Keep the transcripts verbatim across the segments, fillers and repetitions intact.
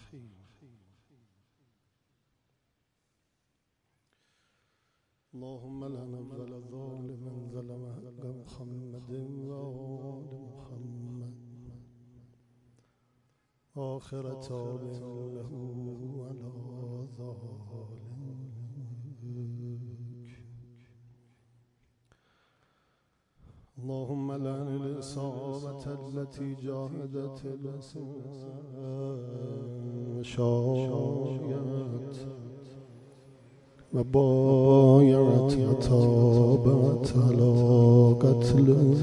اللهم لعن أول ظالم ظلم حق محمد وآل محمد آخر تابع له على ذلك. اللهم لعن الإصابة التي جاهدت الإسلام وشايعت وبايعت وتابعت على قتله.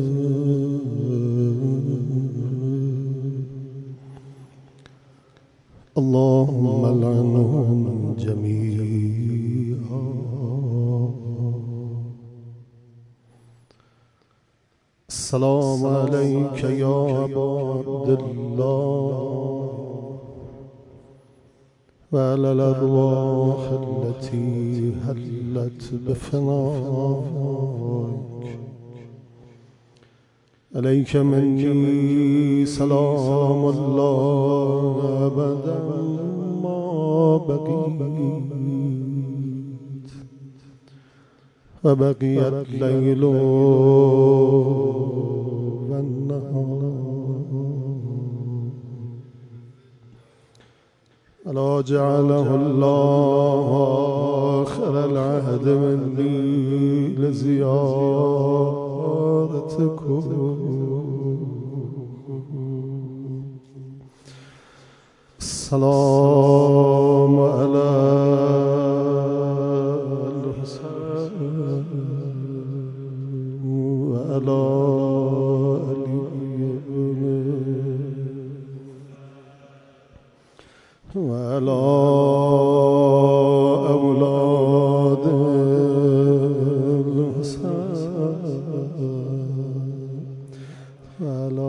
اللهم لعنهم جميعا. السلام عليك يا أبا عبد الله وعلى الأرواح التي هلت بفنائك. عليك مني سلام الله أبدا ما بقيت وبقي الليل والنهار. ألا جعله الله آخر العهد مني لزيارتكم. السلام على الحسين وعلى وعلى أولاد الحسين وعلى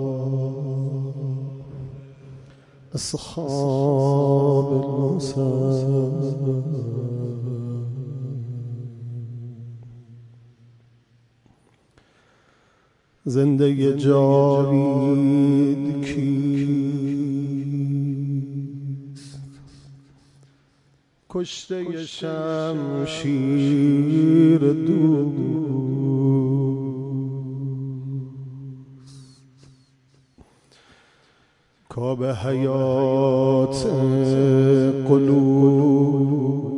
أصحاب الحسين. زنده جاوید کیست؟ کشته شمشیر دوست کآب حیات قلوب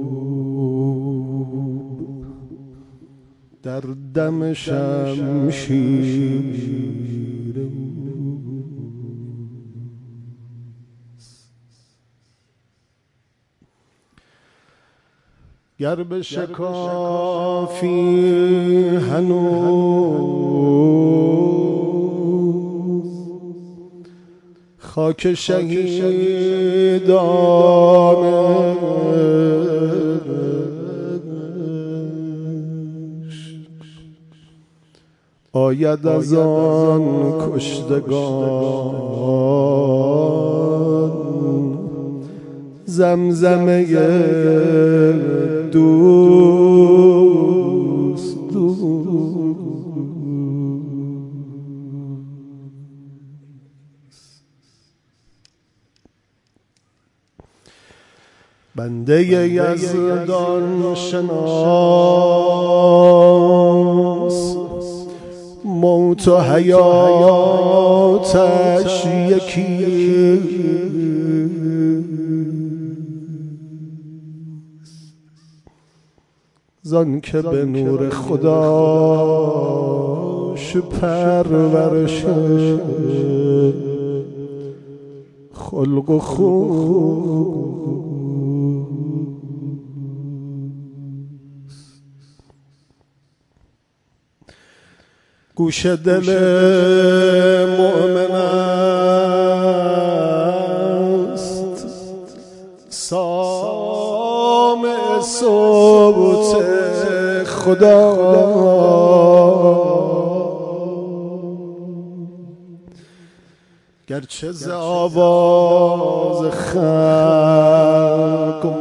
در دم شمشیر گر بشکافی هنوز خاک شهیدانش آید از آن کشتگان زمزمه دوست دوست. بنده یزدان شناس موت و حیاتش یکی زان که به نور خداش پرورش خلق و خوب. گوش دل مؤمن است سامع صوت خدا گرچه ز آواز خلق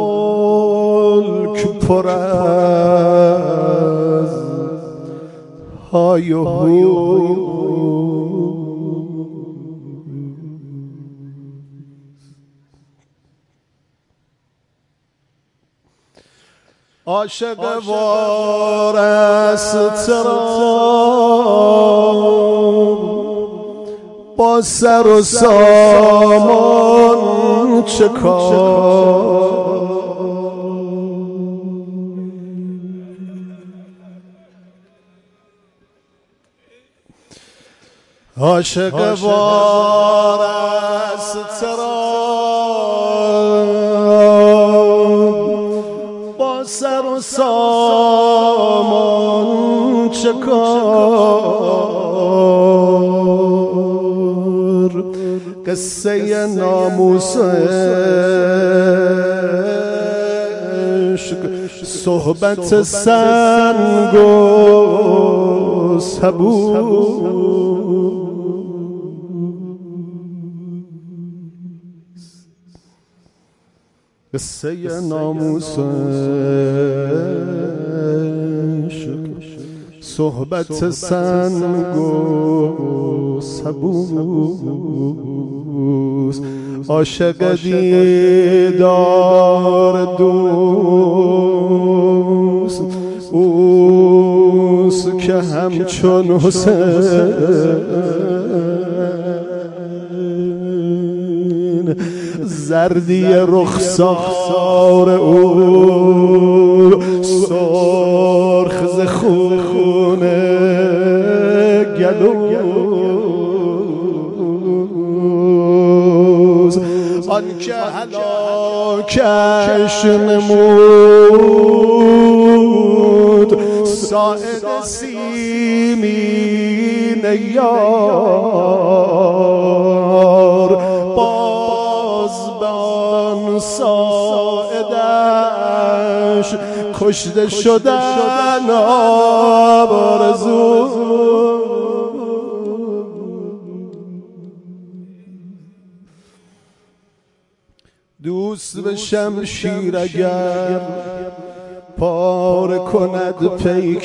ملک پر از های و هو عاشق وارسترا با سر و سامان چه کار؟ عاشق وارسترا با سر و سامان چه کار؟ قصه ناموس عشق صحبت سنگ و سبوس قصه ناموس عشق صحبت سنگ و سبوس عاشق دیدار دوست اوست که همچون حسین زردی رخسار او سرخ ز خون گلوز آن که هلاکش نمود ساعد سیمین یار باز به آن ساعدش کشته شدن آرزو دوست به شمشیر اگر پاره کند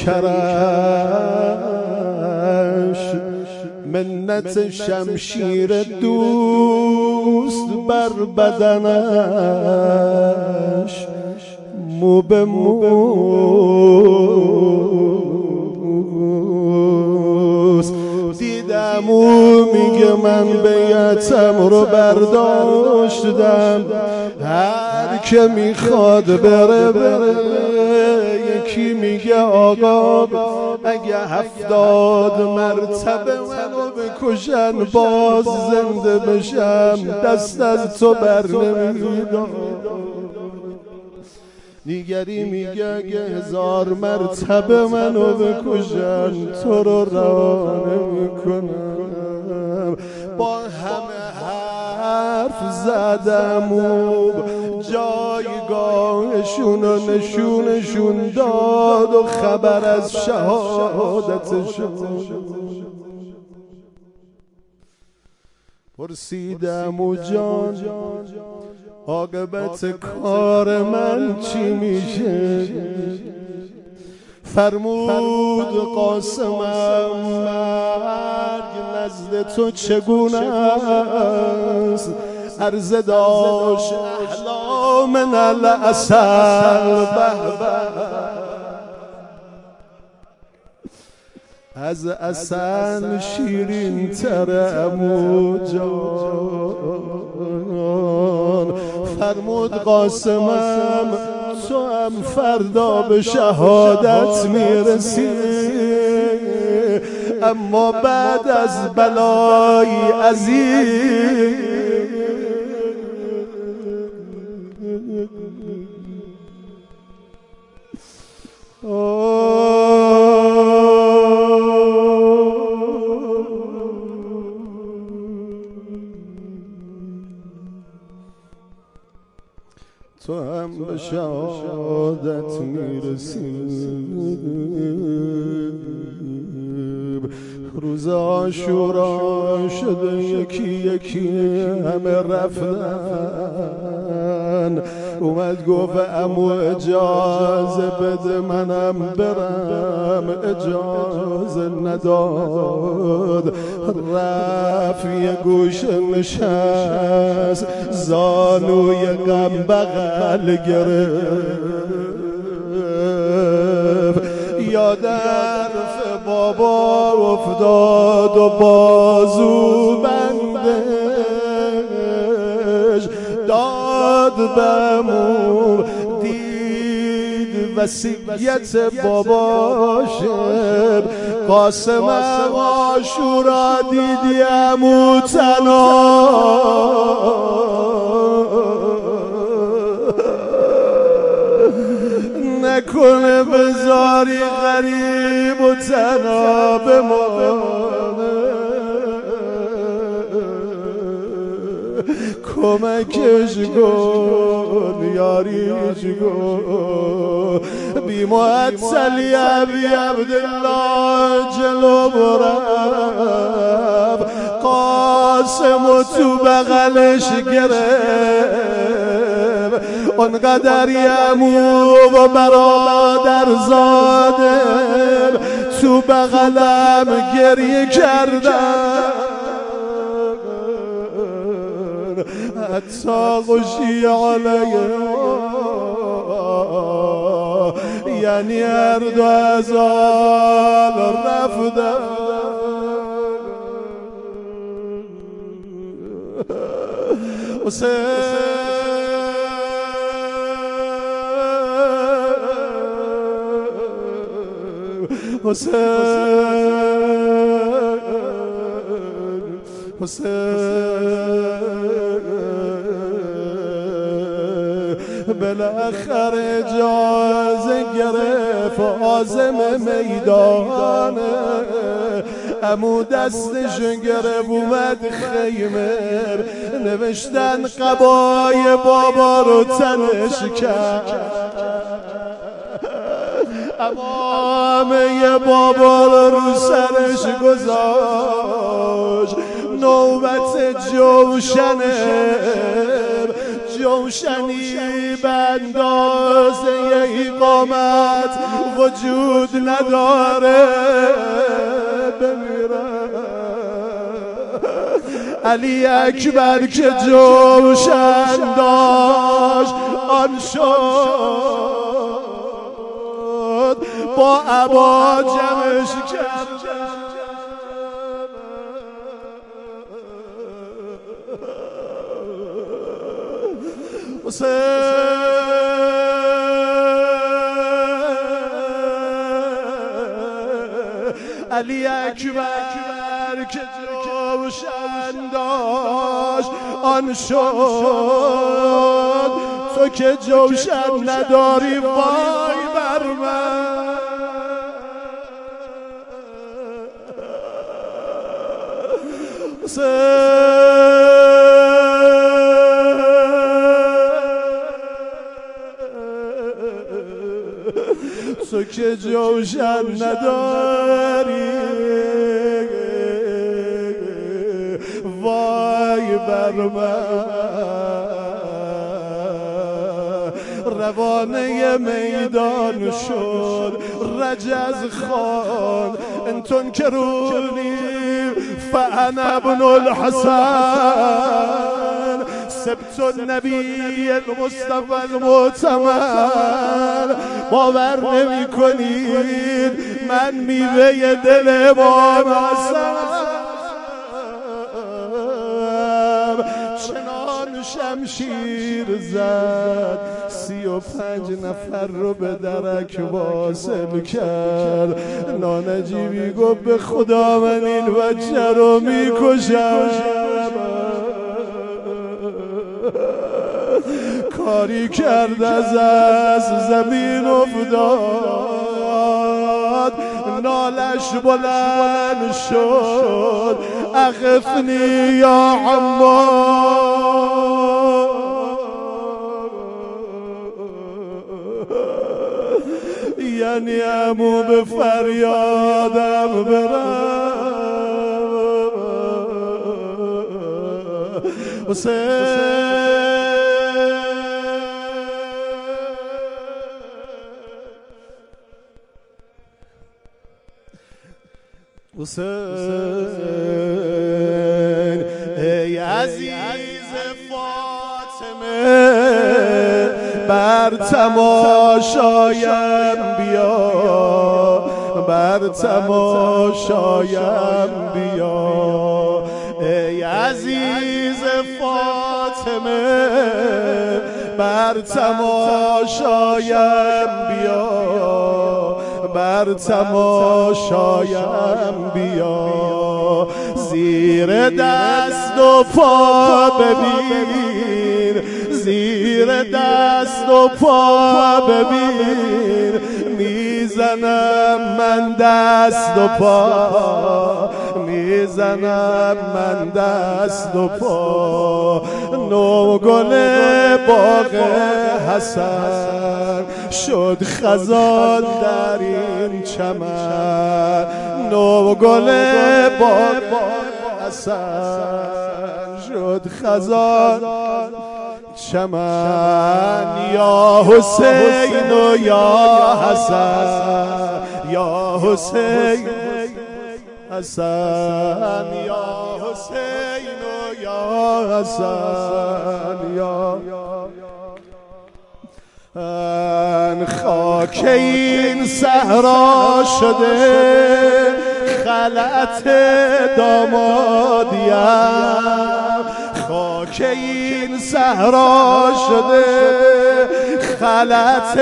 پیکرش منت شمشیر دوست بر بدنش مو به موست دیدم او میگه من بیعتم رو برداشتم هر که میخواد بره بره یکی میگه آقا اگه هفتاد مرتبه منو بکشن باز زنده بشم دست از تو بر نمیدم دیگری میگه اگه هزار مرتبه منو بکشن تو رو رها نمیکنم با همه حرف زدم و جایگاهشون و نشونشون داد و خبر از شهادتشون پرسیدم و جان عاقبت کار من چی میشه؟ فرمود قاسمم مرگ نزد تو چگونه است؟ عرضه داشت احلا من العسل به از عسل شیرین تر عمو جان فرمود قاسمم تو هم فردا به شهادت میرسی اما بعد از بلای عظیم تو هم به شهادت میرسی روز عاشورا شده یکی یکی همه رفتن اومد گفت عمو اجازه بده منم برم اجازه نداد رفت یه گوش نشست زانوی غم بغل گرفت یادم بابا افتاد و بازو بندش داد بمون دید وصیت باباشه قاسم عاشورا دیدیم و تنها نکنه بذاری غریب و تنها بمانه کمکش کن یاریش کن بی معطلی ابی عبدالله جلو برم قاسم و تو بغلش گرم اونقدر یمو و برادر زادم تو بغلم گریه کردم حتی غشی علیه یعنی هر دو از آن رفتم حسین حسین حسین بالاخره اجازه گرفت عازم میدانه امو دستشون گرفت اومد خیمه نوشتن قبای بابا رو تنش کرد امامه بابا رو سرش گذاشت نوبت جوشنه جوشنی بندازه اقامت وجود نداره بمیرم علی اکبر که جوشن داشت آن شد با عبا جمعش کرد حسین علی اکبر که جوشن داشت آن شد تو که جوشن نداری وای بر من تو که جوشن نداری وای بر من روانه میدان شد رجز خان انتون کرونی فانا ابن الحسن سبت النبی المصطفى المعتمر باور نمی کنید من میوه دل امام حسن چنان شمشیر زد سی و پنج نفر رو به درک واصل کرد نانجیبی گفت به خدا من این بچه رو میکشم کاری کرد از از زمین افتاد نالش بلند شد اغثنی یا عمار یعنی امو به فریادم برم حسین حسین ای عزیز فاطمه بر تماشایم بیا بر تماشایم بیا ای عزیز فاطمه بر تماشایم بیا بر تماشایم بیا زیر دست و پا ببین زیر دست و پا ببین میزنم من دست و پا میزنم من دست و پا نو گل باغ حسن شد خزان در این چمن نو گل باغ حسن شد خزان چمن یا حسین و یا حسن یا حسین حسن یا حسین و یا حسن یا خاک این صحرا شده خلعت دامادیم خاک این صحرا شده خلعت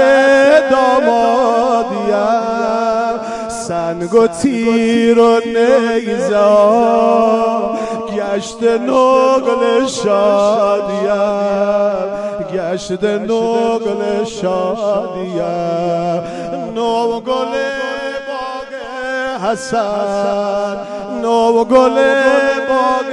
دامادیم سنگ و تیر و نیزه گشت نقل شادیم گشت نقل شادیم نو گل باغ حسن نو گل باغ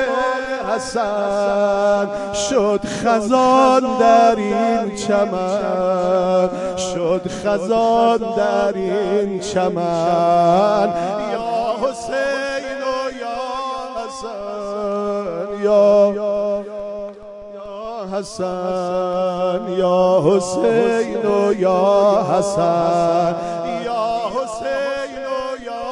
حسن شد خزان در این چمن شد خزان در این چمن یا حسین و یا حسن یا حسن یا حسین و یا حسن یا حسین و یا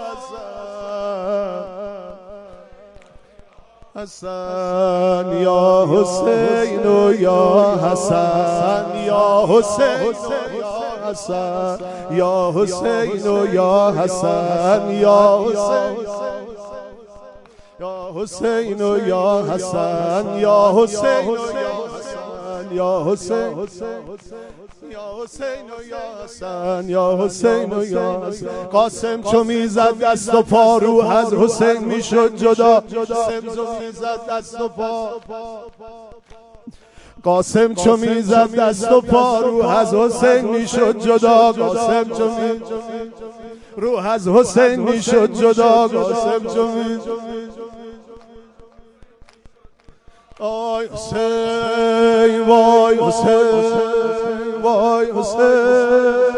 حسن یا حسین و یا حسن یا حسین یا حسین و یا حسن یا حسین یا حسین و یا حسن یا حسین و یا حسین یا حسین و یا حسن یا حسین و یا حسن قاسم چو میزد دست و پا روح از حسین میشد جدا قاسم چو میزد دست و پا قاسم چو میزد دست و پا روح از حسین میشد جدا قاسم چو میزد روح از حسین میشد جدا قاسم چو میزد آی حسین وای حسین وای حسین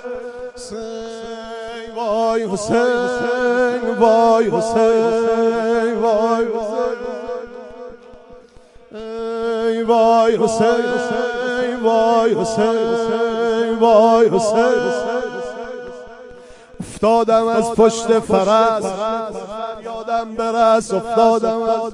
وای حسین وای حسین وای حسین وای حسین وای حسین وای حسین افتادم از پشت فرس یادم برس افتادم از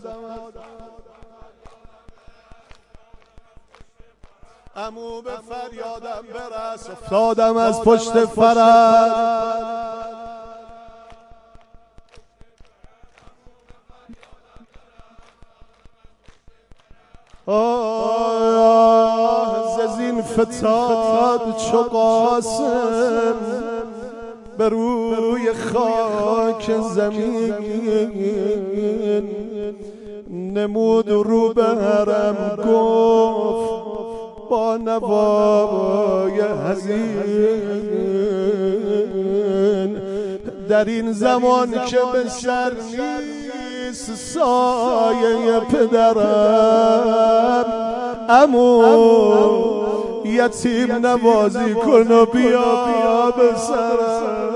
عمو به فریادم برس افتادم از پشت فرس آه زین فتاد چو قاسم به روی خاک زمین نمود رو به حرم گفت با نوای حزین در این زمان که به سر نیست سایه پدرم عمو یتیم نوازی کن و بیا به سرم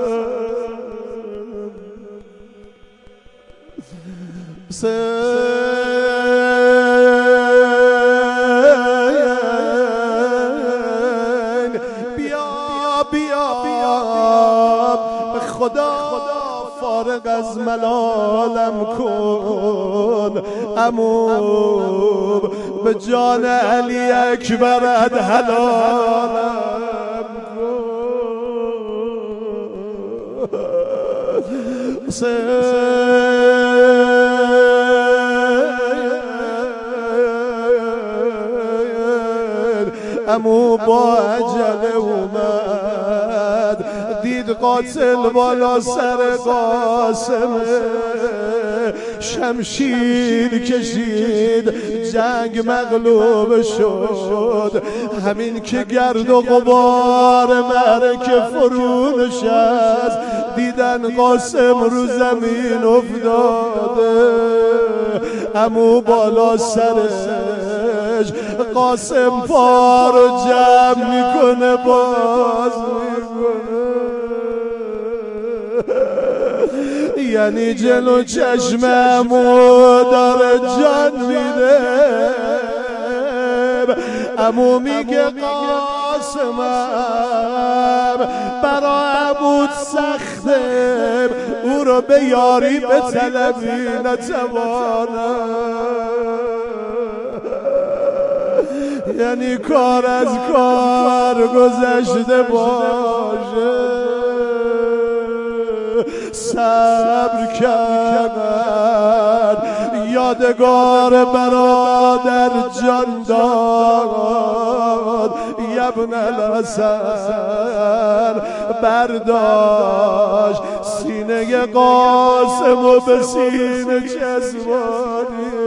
خدا فارغ از ملالم کن عمو به جان علی اکبرت حلالم کن عمو با عجله اومد دید قاتل بالا سر قاسم شمشیر کشید جنگ مغلوب شد همین که گرد و غبار مرکه فرو نشست دیدن قاسم رو زمین افتاده عمو بالا سرش قاسم پا رو جمع میکنه باز میکنه یعنی جلو چشممو داره جان میده عمو میگه قاسمم برا عبود سخته او رو به یاری به طلبی نتوانم یعنی کار از کار گذشته باشه صبر کرد یادگار برادر جان داد ابن الحسن برداشت سینه قاسم و به سینه چسبانی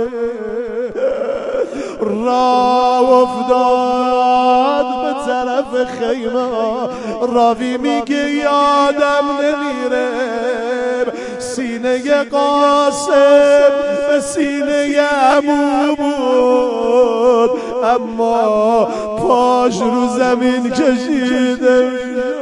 راه افتاد به طرف خیمه راوی میگه یادم نمیره سینه قاسم به سینه عمو بود اما پاش رو زمین کشیده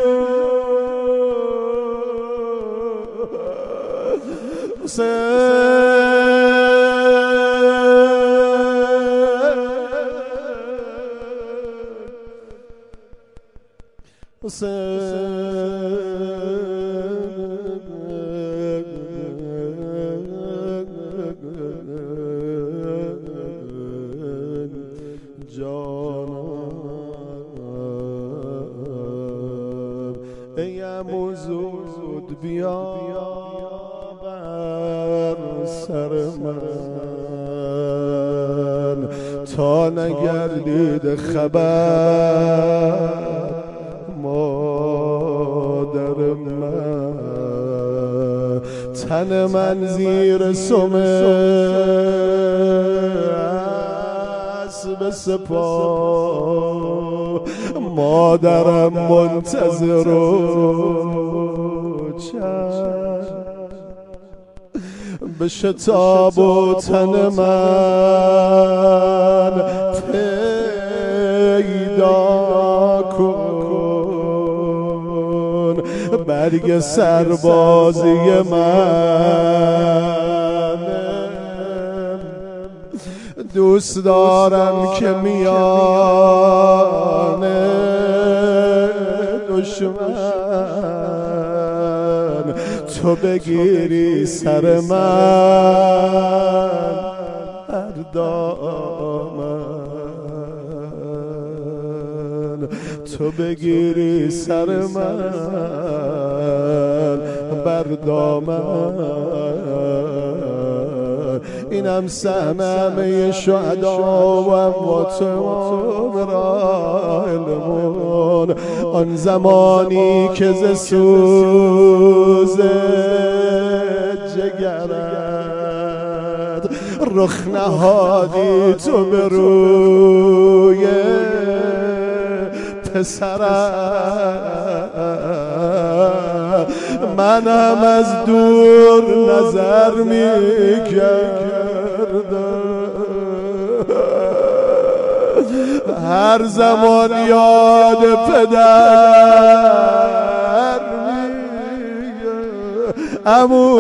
ای عمو زود بیا بر سر من تا نگردید خبر مادر من تن من زیر سمه اسب سپاه مادرم منتظر و چشم به شتاب و تن من پیدا کن برگ سربازی من دوست دارم که میان دشمن تو بگیری سر من هر دامن تو بگیری سر من بر دامن اینم سهم همه شهدا و اموات علمون آن زمانی که ز سوز جگرت رخ نهادی تو به روی پسرم منم از دور نظر میکردم هر زمان یاد پدر میگه عمو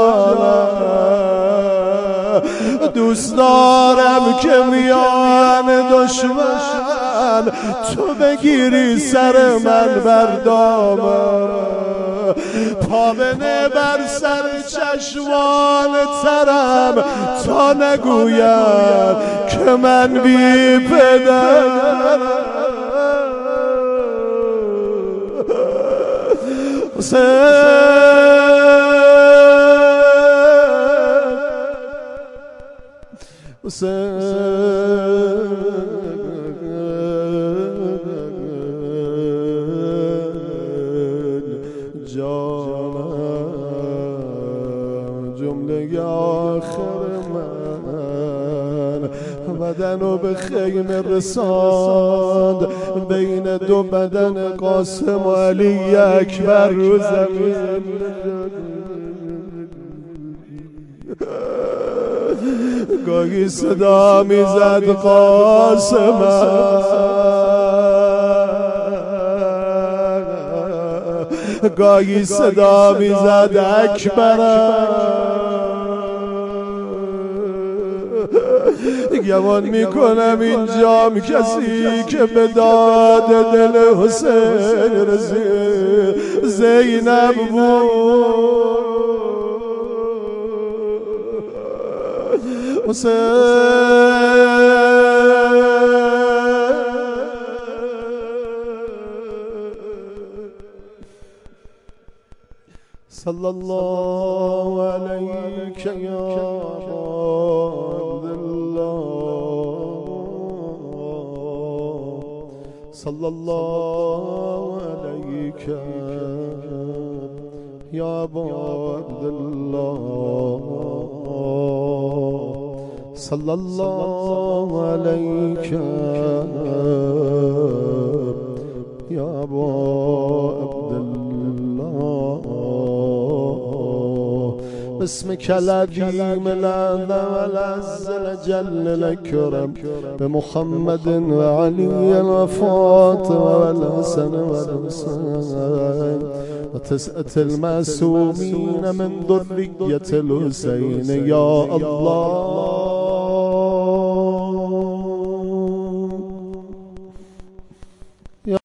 جانم دوست دارم که میان دشمن تو بگیری سر من بر دامن پا بنه بر سر چشمان ترم تا نگویم که من بی پدرم حسین به خیمه رساند، بین دو بدن قاسم و علی اکبر رو زمین. گاهی صدا میزد قاسم، گاهی صدا میزد اکبر. گمان میکنم اینجام کسی که به داد دل حسین رسید زینب بود. حسین صلی الله علیک یا صلی الله علیک یا ابا عبدالله، صلی الله علیک یا ابا عبدالله. باسمك العظيم الأعلى والأعز جل الأكرم بمحمد وعلي وفاطمة والحسن والحسين وتسعة المعصومين من ذرية الحسين يا الله.